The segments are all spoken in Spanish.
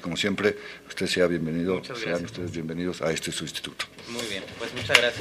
como siempre, usted sea bienvenido, sean ustedes bienvenidos a su instituto. Muy bien, pues muchas gracias.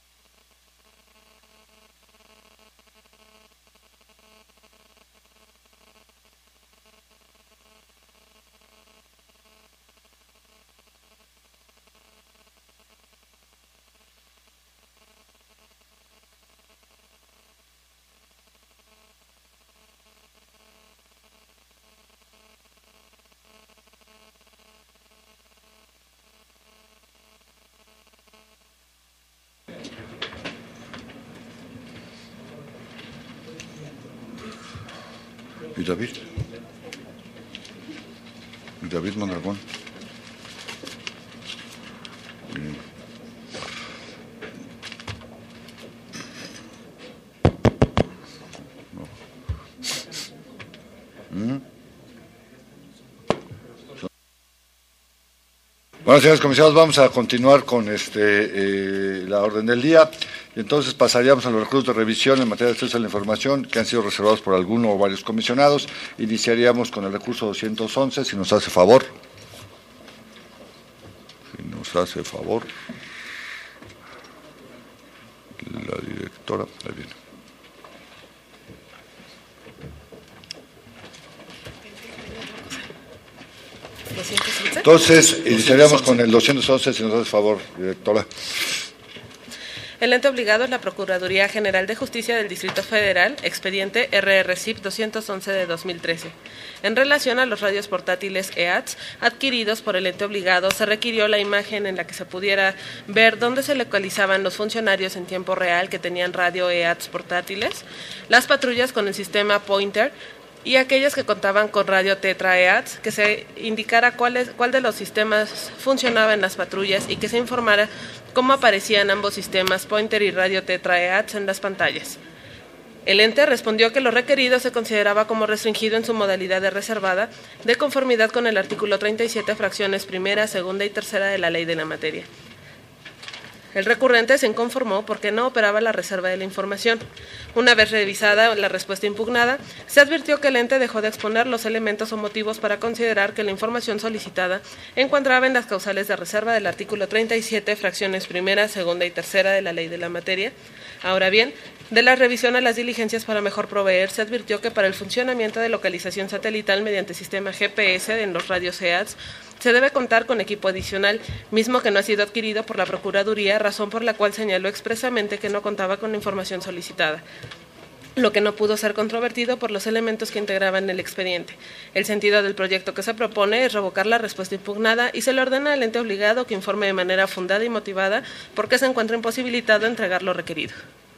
¿Y David? ¿Y David Mondragón? Bueno, señores comisionados, vamos a continuar con la orden del día. Y entonces pasaríamos a los recursos de revisión en materia de acceso a la información que han sido reservados por alguno o varios comisionados. Iniciaríamos con el recurso 211, si nos hace favor. Si nos hace favor. La directora, ahí viene. Entonces, iniciaríamos con el 211, si nos hace favor, directora. El ente obligado es la Procuraduría General de Justicia del Distrito Federal, expediente RRCIP 211 de 2013. En relación a los radios portátiles EATS adquiridos por el ente obligado, se requirió la imagen en la que se pudiera ver dónde se localizaban los funcionarios en tiempo real que tenían radio EATS portátiles, las patrullas con el sistema Pointer y aquellas que contaban con radio Tetra EATS, que se indicara cuál de los sistemas funcionaba en las patrullas y que se informara cómo aparecían ambos sistemas, Pointer y radio Tetra EATS, en las pantallas. El ente respondió que lo requerido se consideraba como restringido en su modalidad de reservada, de conformidad con el artículo 37, fracciones primera, segunda y tercera de la ley de la materia. El recurrente se inconformó porque no operaba la reserva de la información. Una vez revisada la respuesta impugnada, se advirtió que el ente dejó de exponer los elementos o motivos para considerar que la información solicitada encuadraba en las causales de reserva del artículo 37, fracciones primera, segunda y tercera de la ley de la materia. Ahora bien, de la revisión a las diligencias para mejor proveer, se advirtió que para el funcionamiento de localización satelital mediante sistema GPS en los radios EATS, se debe contar con equipo adicional, mismo que no ha sido adquirido por la Procuraduría, razón por la cual señaló expresamente que no contaba con la información solicitada, lo que no pudo ser controvertido por los elementos que integraban el expediente. El sentido del proyecto que se propone es revocar la respuesta impugnada y se le ordena al ente obligado que informe de manera fundada y motivada por qué se encuentra imposibilitado a entregar lo requerido.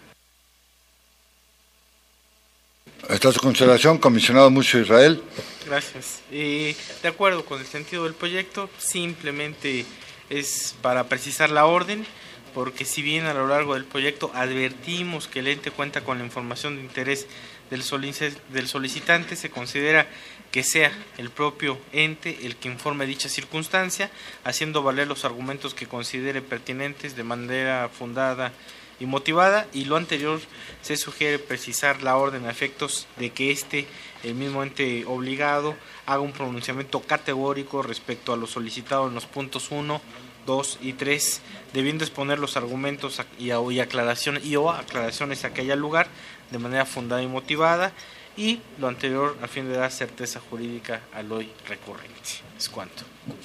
Está a su consideración, comisionado Mucio Israel. Gracias. De acuerdo con el sentido del proyecto, simplemente es para precisar la orden, porque si bien a lo largo del proyecto advertimos que el ente cuenta con la información de interés del solicitante, se considera que sea el propio ente el que informe dicha circunstancia, haciendo valer los argumentos que considere pertinentes de manera fundada y motivada, y lo anterior se sugiere precisar la orden a efectos de que el mismo ente obligado, haga un pronunciamiento categórico respecto a lo solicitado en los puntos 1, 2 y 3, debiendo exponer los argumentos y aclaraciones a que haya lugar de manera fundada y motivada, y lo anterior a fin de dar certeza jurídica al hoy recurrente. Es cuanto.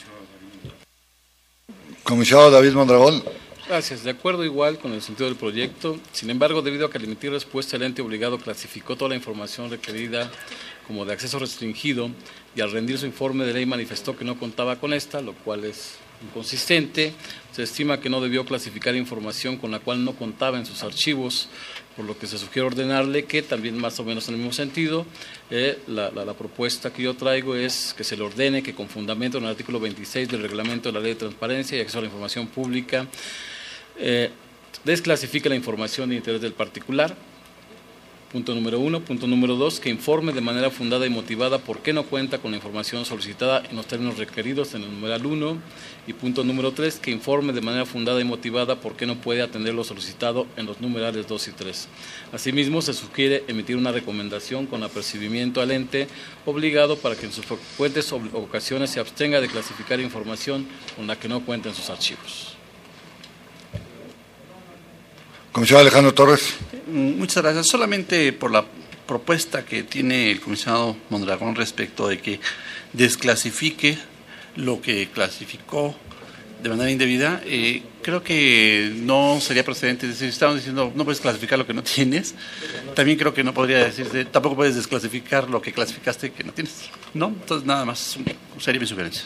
Comisionado David Mondragón. Gracias. De acuerdo igual con el sentido del proyecto. Sin embargo, debido a que al emitir respuesta el ente obligado clasificó toda la información requerida como de acceso restringido y al rendir su informe de ley manifestó que no contaba con esta, lo cual es inconsistente. Se estima que no debió clasificar información con la cual no contaba en sus archivos, por lo que se sugiere ordenarle que también más o menos en el mismo sentido, la propuesta que yo traigo es que se le ordene que con fundamento en el artículo 26 del reglamento de la Ley de Transparencia y Acceso a la Información Pública, desclasifique la información de interés del particular, Punto número 1. Punto número 2, que informe de manera fundada y motivada por qué no cuenta con la información solicitada en los términos requeridos en el numeral 1. Y punto número 3, que informe de manera fundada y motivada por qué no puede atender lo solicitado en los numerales 2 y 3. Asimismo, se sugiere emitir una recomendación con apercibimiento al ente obligado para que en sus frecuentes ocasiones se abstenga de clasificar información con la que no cuenta en sus archivos. Comisionado Alejandro Torres. Muchas gracias. Solamente por la propuesta que tiene el comisionado Mondragón respecto de que desclasifique lo que clasificó de manera indebida, creo que no sería procedente. Es decir, estamos diciendo no puedes clasificar lo que no tienes, también creo que no podría decirse, tampoco puedes desclasificar lo que clasificaste que no tienes, ¿no? Entonces nada más sería mi sugerencia.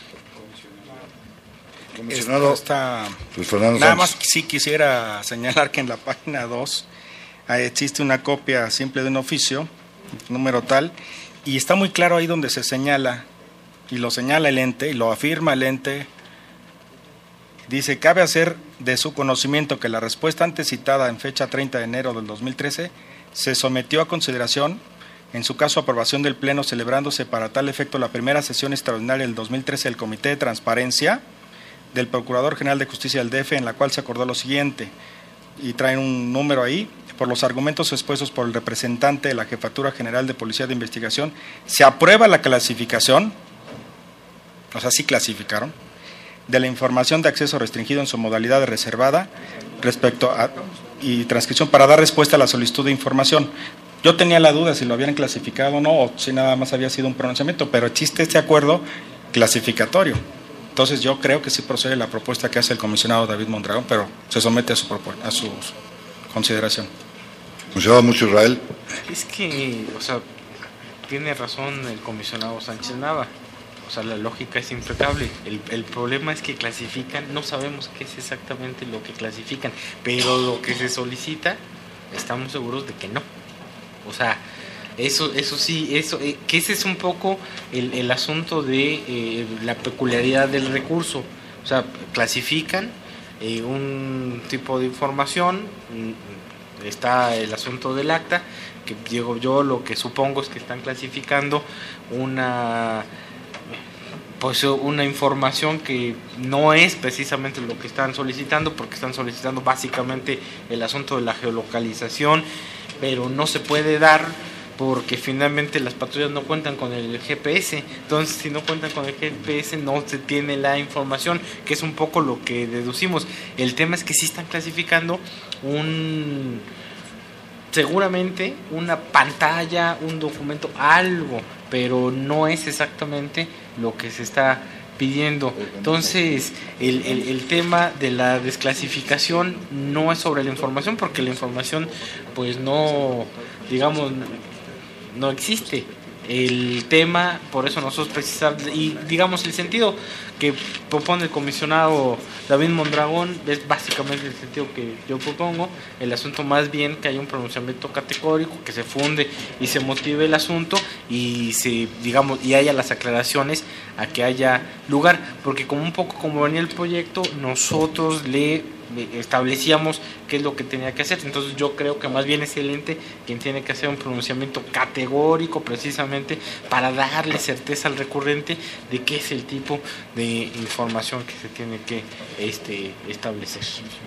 Comisionado Luis Fernando Nada Sánchez. más sí quisiera señalar que en la página 2 existe una copia simple de un oficio, número tal, y está muy claro ahí donde se señala, y lo señala el ente, y lo afirma el ente. Dice, cabe hacer de su conocimiento que la respuesta antes citada en fecha 30 de enero del 2013 se sometió a consideración, en su caso aprobación del Pleno, celebrándose para tal efecto la primera sesión extraordinaria del 2013 del Comité de Transparencia del Procurador General de Justicia del DF, en la cual se acordó lo siguiente, y traen un número ahí: por los argumentos expuestos por el representante de la Jefatura General de Policía de Investigación, se aprueba la clasificación, o sea, sí clasificaron, de la información de acceso restringido en su modalidad de reservada respecto a y transcripción para dar respuesta a la solicitud de información. Yo tenía la duda si lo habían clasificado o no, o si nada más había sido un pronunciamiento, pero existe este acuerdo clasificatorio. Entonces yo creo que sí procede la propuesta que hace el comisionado David Mondragón, pero se somete a su consideración. Comisionado Mucho Israel. Es que, o sea, tiene razón el comisionado Sánchez Nava. O sea, la lógica es impecable. El problema es que clasifican, no sabemos qué es exactamente lo que clasifican, pero lo que se solicita, estamos seguros de que no. O sea, eso sí, que ese es un poco el asunto de la peculiaridad del recurso. O sea, clasifican un tipo de información, está el asunto del acta, que digo yo, lo que supongo es que están clasificando una información que no es precisamente lo que están solicitando, porque están solicitando básicamente el asunto de la geolocalización, pero no se puede dar porque finalmente las patrullas no cuentan con el GPS. Entonces, si no cuentan con el GPS, no se tiene la información, que es un poco lo que deducimos. El tema es que sí están clasificando seguramente una pantalla, un documento, algo, pero no es exactamente lo que se está pidiendo. Entonces, el tema de la desclasificación no es sobre la información, porque la información, pues no, digamos, no existe. El tema, por eso nosotros precisamos, y digamos el sentido que propone el comisionado David Mondragón es básicamente el sentido que yo propongo. El asunto más bien que haya un pronunciamiento categórico, que se funde y se motive el asunto y y haya las aclaraciones a que haya lugar, porque como un poco como venía el proyecto, nosotros le establecíamos qué es lo que tenía que hacer. Entonces yo creo que más bien es el ente quien tiene que hacer un pronunciamiento categórico, precisamente para darle certeza al recurrente de qué es el tipo de información que se tiene que establecer.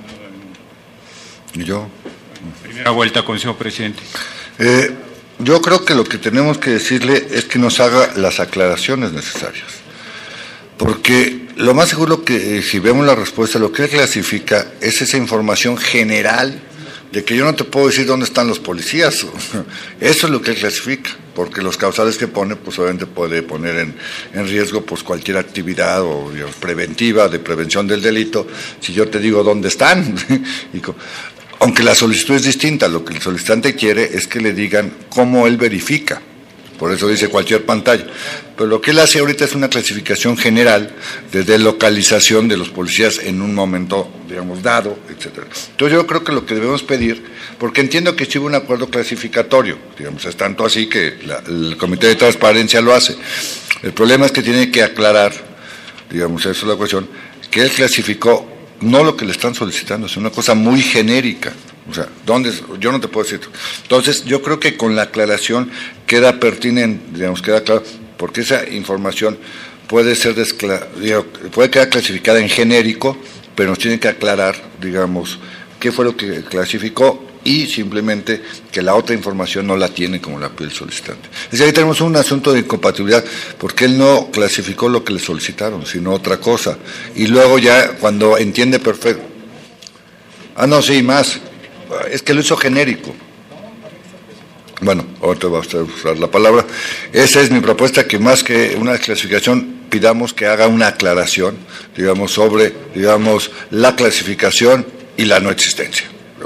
¿Y yo? Primera vuelta, Consejo Presidente. Yo creo que lo que tenemos que decirle es que nos haga las aclaraciones necesarias. Porque lo más seguro que si vemos la respuesta, lo que él clasifica es esa información general de que yo no te puedo decir dónde están los policías. Eso es lo que él clasifica, porque los causales que pone, pues obviamente puede poner en riesgo pues cualquier actividad o digamos, preventiva, de prevención del delito, si yo te digo dónde están. Aunque la solicitud es distinta, lo que el solicitante quiere es que le digan cómo él verifica. Por eso dice cualquier pantalla. Pero lo que él hace ahorita es una clasificación general de localización de los policías en un momento, digamos, dado, etcétera. Entonces yo creo que lo que debemos pedir, porque entiendo que sí hubo un acuerdo clasificatorio, digamos, es tanto así que el Comité de Transparencia lo hace. El problema es que tiene que aclarar, digamos, eso es la cuestión, que él clasificó no lo que le están solicitando, es una cosa muy genérica, O sea, ¿dónde? Yo no te puedo decir. Entonces, yo creo que con la aclaración queda pertinente, digamos, queda claro, porque esa información puede ser puede quedar clasificada en genérico, pero nos tiene que aclarar, digamos, qué fue lo que clasificó y simplemente que la otra información no la tiene como la pide el solicitante. Es decir, ahí tenemos un asunto de incompatibilidad, porque él no clasificó lo que le solicitaron, sino otra cosa. Y luego ya, cuando entiende perfecto, no, sí, más, es que lo hizo genérico. Bueno, ahorita va a usar la palabra. Esa es mi propuesta, que más que una clasificación, pidamos que haga una aclaración, digamos, sobre, digamos, la clasificación y la no existencia.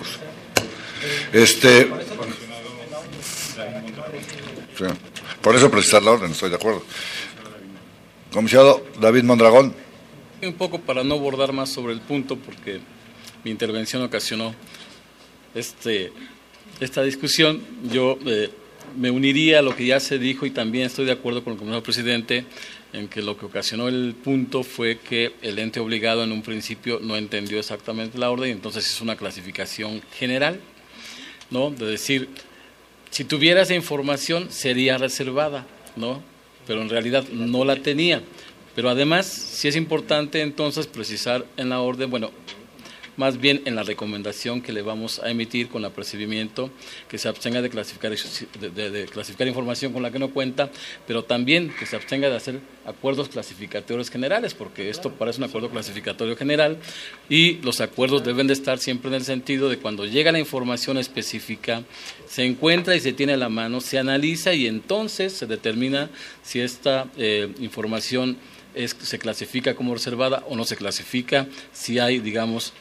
Sí. Por eso precisar la orden, estoy de acuerdo. Comisionado David Mondragón. Un poco para no abordar más sobre el punto, porque mi intervención ocasionó esta discusión. Yo me uniría a lo que ya se dijo y también estoy de acuerdo con el comisionado presidente en que lo que ocasionó el punto fue que el ente obligado en un principio no entendió exactamente la orden y entonces hizo una clasificación general, ¿no? De decir, si tuviera esa información sería reservada, ¿no? Pero en realidad no la tenía. Pero además, sí es importante entonces precisar en la orden, bueno, más bien en la recomendación que le vamos a emitir con apercibimiento, que se abstenga de clasificar información con la que no cuenta, pero también que se abstenga de hacer acuerdos clasificatorios generales, porque esto parece un acuerdo clasificatorio general y los acuerdos deben de estar siempre en el sentido de cuando llega la información específica, se encuentra y se tiene a la mano, se analiza y entonces se determina si esta información se clasifica como reservada o no se clasifica, si hay, digamos,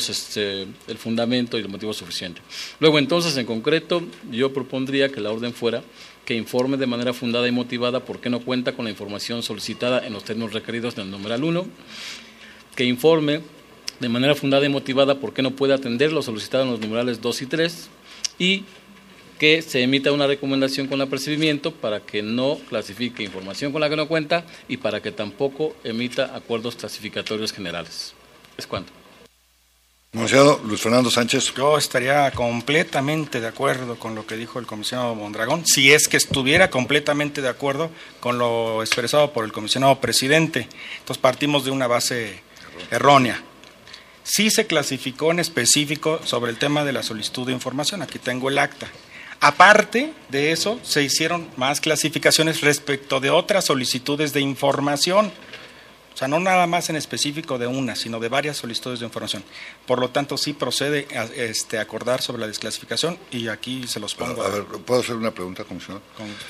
el fundamento y el motivo suficiente. Luego, entonces, en concreto, yo propondría que la orden fuera que informe de manera fundada y motivada por qué no cuenta con la información solicitada en los términos requeridos en el numeral 1, que informe de manera fundada y motivada por qué no puede atender lo solicitado en los numerales 2 y 3, y que se emita una recomendación con apercibimiento para que no clasifique información con la que no cuenta y para que tampoco emita acuerdos clasificatorios generales. ¿Es cuánto? Comisionado Luis Fernando Sánchez. Yo estaría completamente de acuerdo con lo que dijo el comisionado Mondragón, si es que estuviera completamente de acuerdo con lo expresado por el comisionado presidente. Entonces partimos de una base errónea. Sí se clasificó en específico sobre el tema de la solicitud de información, aquí tengo el acta. Aparte de eso, se hicieron más clasificaciones respecto de otras solicitudes de información. O sea, no nada más en específico de una, sino de varias solicitudes de información. Por lo tanto, sí procede a acordar sobre la desclasificación y aquí se los pongo. A ver, ¿puedo hacer una pregunta, comisionado?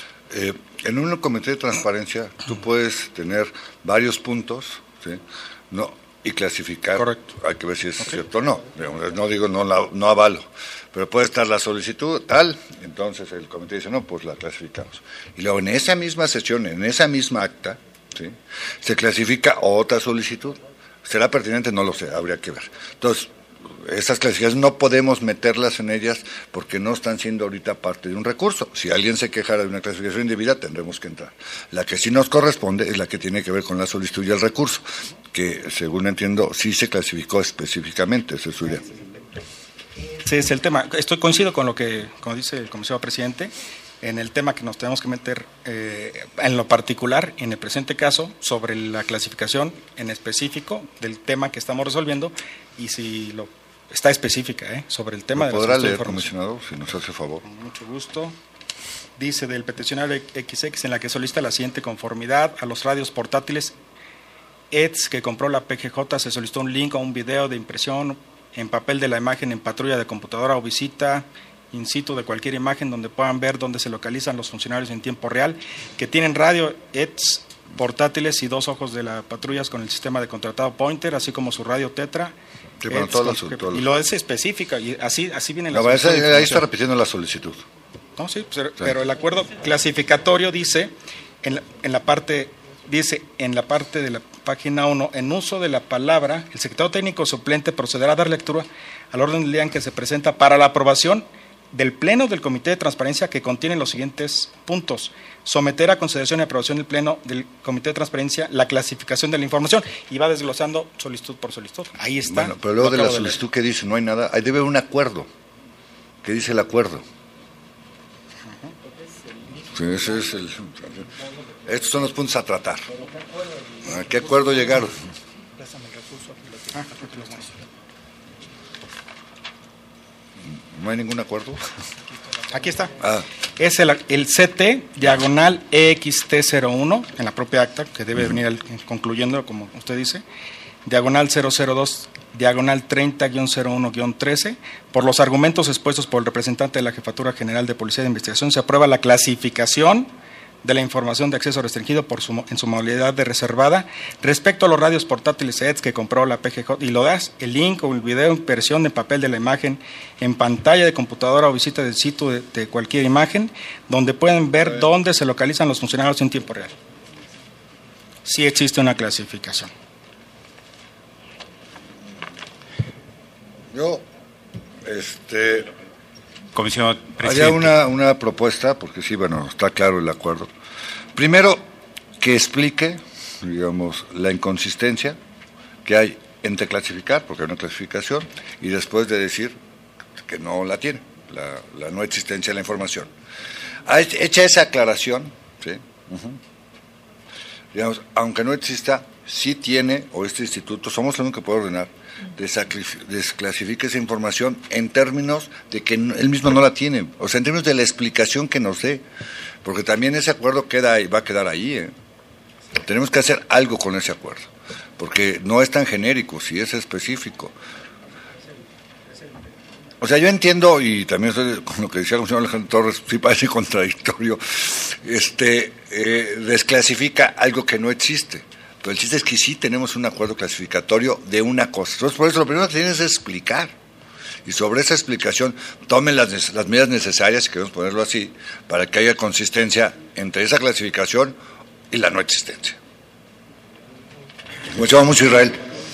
En un comité de transparencia tú puedes tener varios puntos, ¿sí? No, y clasificar. Correcto. Hay que ver si es cierto o no. No digo, no avalo. Pero puede estar la solicitud tal, entonces el comité dice, no, pues la clasificamos. Y luego en esa misma sesión, en esa misma acta, ¿sí?, se clasifica otra solicitud. ¿Será pertinente? No lo sé, habría que ver. Entonces, esas clasificaciones no podemos meterlas en ellas porque no están siendo ahorita parte de un recurso. Si alguien se quejara de una clasificación indebida, tendremos que entrar. La que sí nos corresponde es la que tiene que ver con la solicitud y el recurso, que según entiendo sí se clasificó específicamente, esa es su idea. Ese es el tema. Coincido con lo que, como dice el comisionado presidente, en el tema que nos tenemos que meter en lo particular, en el presente caso, sobre la clasificación en específico del tema que estamos resolviendo y si está específica sobre el tema de la ¿podrá leer, comisionado, si nos hace favor? Con mucho gusto. Dice del peticionario XX en la que solicita la siguiente conformidad a los radios portátiles ETS que compró la PGJ, se solicitó un link a un video de impresión en papel de la imagen en patrulla de computadora o visita in situ de cualquier imagen donde puedan ver dónde se localizan los funcionarios en tiempo real, que tienen radio ETS portátiles y 2 ojos de las patrullas con el sistema de contratado Pointer, así como su radio Tetra. Sí, bueno, y lo es específica, y así vienen las ahí está repitiendo la solicitud. No, sí, pero el acuerdo clasificatorio dice, en la parte de la página 1, en uso de la palabra, el secretario técnico suplente procederá a dar lectura al orden del día en que se presenta para la aprobación del Pleno del Comité de Transparencia, que contiene los siguientes puntos: someter a consideración y aprobación del Pleno del Comité de Transparencia la clasificación de la información, y va desglosando solicitud por solicitud. Ahí está. Bueno, pero luego de la solicitud que dice no hay nada, ahí debe haber un acuerdo. ¿Qué dice el acuerdo? Sí, estos son los puntos a tratar. ¿A qué acuerdo llegaron? ¿No hay ningún acuerdo? Aquí está. Es el CT, diagonal EXT01, en la propia acta, que debe venir concluyendo, como usted dice, diagonal 002, diagonal 30-01-13. Por los argumentos expuestos por el representante de la Jefatura General de Policía de Investigación, se aprueba la clasificación de la información de acceso restringido en su modalidad de reservada respecto a los radios portátiles ETS que compró la PGJ, y lo das, el link o el video, impresión de papel de la imagen en pantalla de computadora o visita del sitio de cualquier imagen, donde pueden ver dónde se localizan los funcionarios en tiempo real. Sí existe una clasificación. Yo, Comisión Presidente. haría una propuesta, porque sí, bueno, está claro el acuerdo. Primero, que explique, digamos, la inconsistencia que hay entre clasificar, porque hay una clasificación, y después de decir que no la tiene, la no existencia de la información. Hecha esa aclaración, ¿sí? Digamos, aunque no exista, sí tiene, o este instituto, somos el único que puede ordenar, desclasifique esa información en términos de que él mismo no la tiene, o sea, en términos de la explicación que nos dé, porque también ese acuerdo va a quedar ahí. Tenemos que hacer algo con ese acuerdo, porque no es tan genérico, sí es específico. O sea, yo entiendo, y también estoy con lo que decía el señor Alejandro Torres, sí parece contradictorio, desclasifica algo que no existe. Pero el chiste es que sí tenemos un acuerdo clasificatorio de una cosa. Entonces, por eso lo primero que tienes es explicar. Y sobre esa explicación, tomen las medidas necesarias, si queremos ponerlo así, para que haya consistencia entre esa clasificación y la no existencia. Mucho vamos, Israel.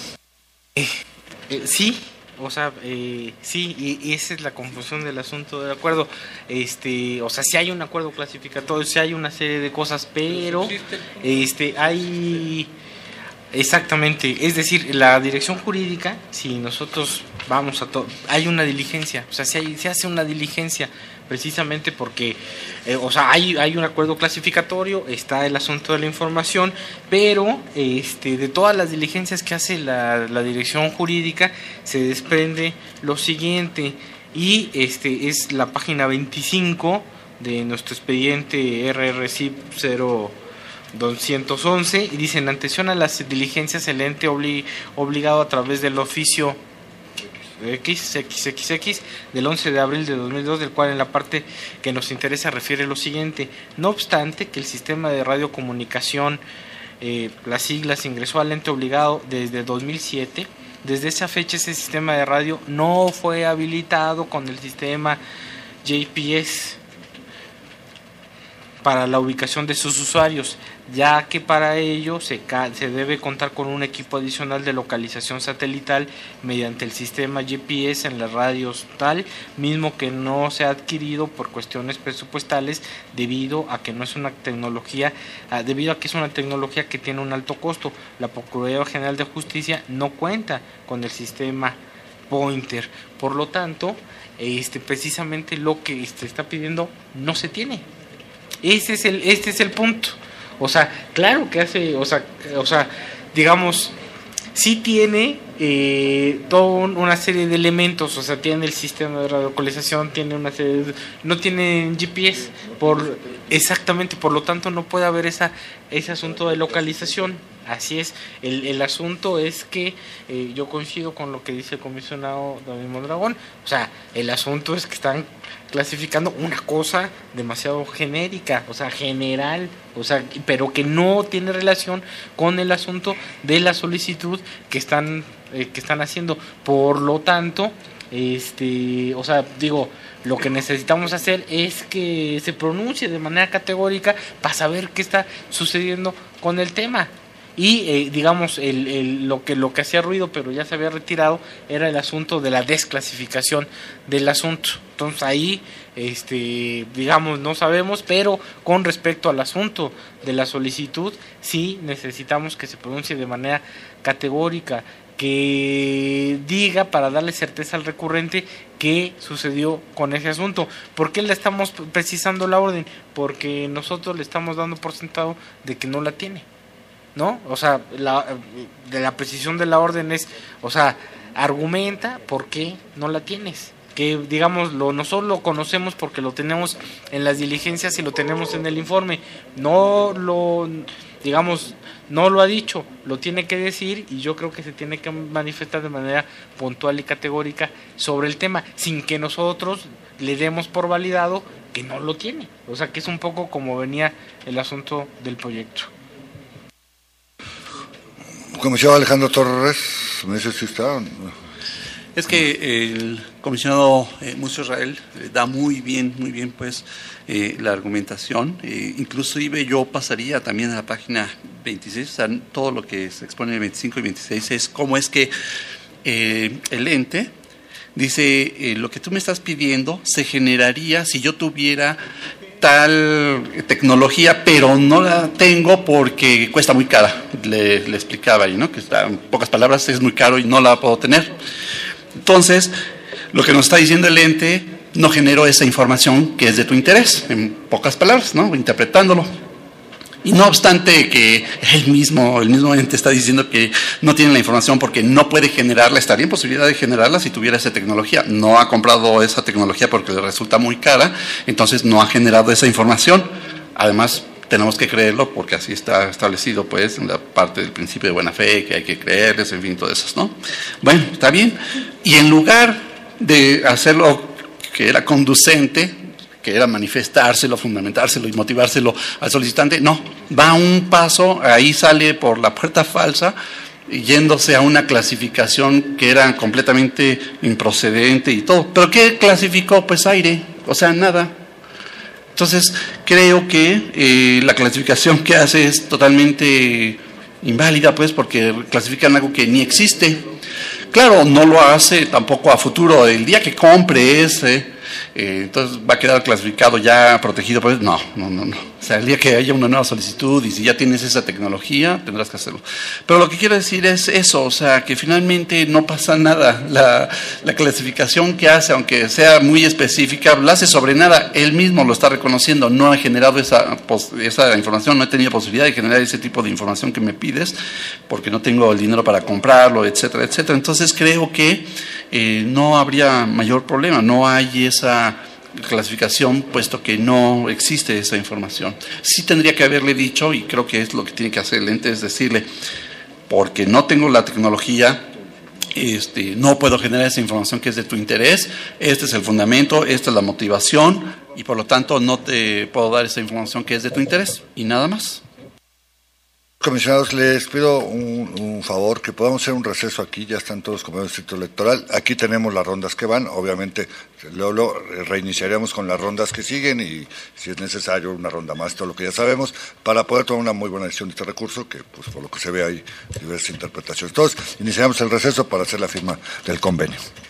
Sí, o sea, sí, y esa es la confusión del asunto del acuerdo. O sea, sí hay un acuerdo clasificatorio, sí hay una serie de cosas, pero hay exactamente, es decir, la dirección jurídica, si nosotros vamos hay una diligencia, o sea, se hace una diligencia precisamente porque, o sea, hay un acuerdo clasificatorio, está el asunto de la información, pero de todas las diligencias que hace la dirección jurídica se desprende lo siguiente, y es la página 25 de nuestro expediente RRCIP 0211, y dice: en atención a las diligencias, el ente obligado a través del oficio XXX del 11 de abril de 2002, del cual en la parte que nos interesa refiere lo siguiente: no obstante que el sistema de radiocomunicación, las siglas, ingresó al ente obligado desde 2007, desde esa fecha ese sistema de radio no fue habilitado con el sistema GPS para la ubicación de sus usuarios, ya que para ello se debe contar con un equipo adicional de localización satelital mediante el sistema GPS en las radios tal, mismo que no se ha adquirido por cuestiones presupuestales debido a que es una tecnología que tiene un alto costo. La Procuraduría General de Justicia no cuenta con el sistema Pointer, por lo tanto, precisamente lo que está pidiendo no se tiene. Este es el punto. O sea, claro que hace, o sea, digamos, sí tiene toda una serie de elementos, o sea, tiene el sistema de radiolocalización, tiene una serie no tiene GPS, exactamente, por lo tanto no puede haber ese asunto de localización. Así es, el asunto es que yo coincido con lo que dice el comisionado David Mondragón, o sea, el asunto es que están clasificando una cosa demasiado genérica, o sea, general, o sea, pero que no tiene relación con el asunto de la solicitud que están haciendo. Por lo tanto, o sea, digo, lo que necesitamos hacer es que se pronuncie de manera categórica para saber qué está sucediendo con el tema. Y digamos, lo que hacía ruido, pero ya se había retirado, era el asunto de la desclasificación del asunto. Entonces ahí, digamos, no sabemos, pero con respecto al asunto de la solicitud, sí necesitamos que se pronuncie de manera categórica que diga, para darle certeza al recurrente, qué sucedió con ese asunto. ¿Por qué le estamos precisando la orden? Porque nosotros le estamos dando por sentado de que no la tiene, ¿no? O sea, de la precisión de la orden es, o sea, argumenta por qué no la tienes. Que digamos, nosotros lo conocemos porque lo tenemos en las diligencias y lo tenemos en el informe. No lo ha dicho, lo tiene que decir, y yo creo que se tiene que manifestar de manera puntual y categórica sobre el tema, sin que nosotros le demos por validado que no lo tiene. O sea, que es un poco como venía el asunto del proyecto. Comisionado Alejandro Torres, ¿me dice si está? Es que el comisionado Murcio Israel da muy bien pues la argumentación. Inclusive yo pasaría también a la página 26, o sea, todo lo que se expone en el 25 y 26 es cómo es que el ente dice, lo que tú me estás pidiendo se generaría si yo tuviera tal tecnología, pero no la tengo porque cuesta muy cara. Le explicaba ahí, ¿no? Que está, en pocas palabras, es muy caro y no la puedo tener. Entonces, lo que nos está diciendo el ente, no generó esa información que es de tu interés, en pocas palabras, ¿no? Interpretándolo. Y no obstante que el mismo ente está diciendo que no tiene la información porque no puede generarla, estaría en posibilidad de generarla si tuviera esa tecnología. No ha comprado esa tecnología porque le resulta muy cara, entonces no ha generado esa información. Además, tenemos que creerlo porque así está establecido, pues, en la parte del principio de buena fe, que hay que creerles, en fin, todo eso, ¿no? Bueno, está bien. Y en lugar de hacerlo que era conducente, que era manifestárselo, fundamentárselo y motivárselo al solicitante, no, va un paso, ahí sale por la puerta falsa, yéndose a una clasificación que era completamente improcedente y todo. ¿Pero qué clasificó? Pues aire, o sea, nada. Entonces, creo que la clasificación que hace es totalmente inválida, pues, porque clasifican algo que ni existe. Claro, no lo hace tampoco a futuro. El día que compre ese, entonces va a quedar clasificado ya, protegido. Pues no. O sea, el día que haya una nueva solicitud y si ya tienes esa tecnología, tendrás que hacerlo. Pero lo que quiero decir es eso, o sea, que finalmente no pasa nada. La clasificación que hace, aunque sea muy específica, la hace sobre nada. Él mismo lo está reconociendo. No ha generado esa información, no he tenido posibilidad de generar ese tipo de información que me pides, porque no tengo el dinero para comprarlo, etcétera, etcétera. Entonces creo que no habría mayor problema, no hay esa clasificación, puesto que no existe esa información. Sí tendría que haberle dicho, y creo que es lo que tiene que hacer el ente, es decirle, porque no tengo la tecnología, no puedo generar esa información que es de tu interés, este es el fundamento, esta es la motivación, y por lo tanto no te puedo dar esa información que es de tu interés, y nada más. Comisionados, les pido un favor, que podamos hacer un receso aquí, ya están todos como en el distrito electoral, aquí tenemos las rondas que van, obviamente luego reiniciaríamos con las rondas que siguen y si es necesario una ronda más, todo lo que ya sabemos, para poder tomar una muy buena decisión de este recurso, que pues por lo que se ve hay diversas interpretaciones. Entonces, iniciamos el receso para hacer la firma del convenio.